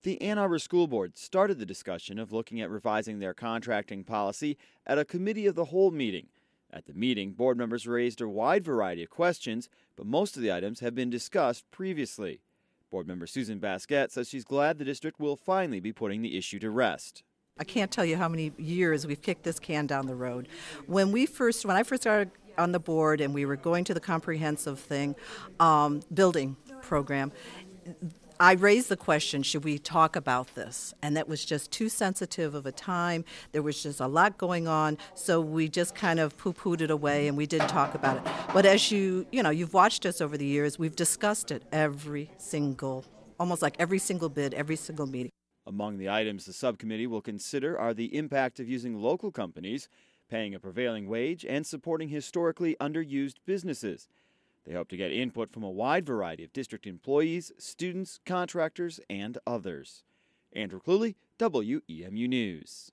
The Ann Arbor School Board started the discussion of looking at revising their contracting policy at a committee of the whole meeting. At the meeting, board members raised a wide variety of questions, but most of the items have been discussed previously. Board member Susan Basquette says she's glad the district will finally be putting the issue to rest. I can't tell you how many years we've kicked this can down the road. When I first started on the board and we were going to the comprehensive building program, I raised the question, should we talk about this? And that was just too sensitive of a time. There was just a lot going on, so we just kind of poo-pooed it away and we didn't talk about it. But as you've watched us over the years, we've discussed it almost like every single bid, every single meeting. Among the items the subcommittee will consider are the impact of using local companies, paying a prevailing wage, and supporting historically underused businesses. They hope to get input from a wide variety of district employees, students, contractors, and others. Andrew Cluley, WEMU News.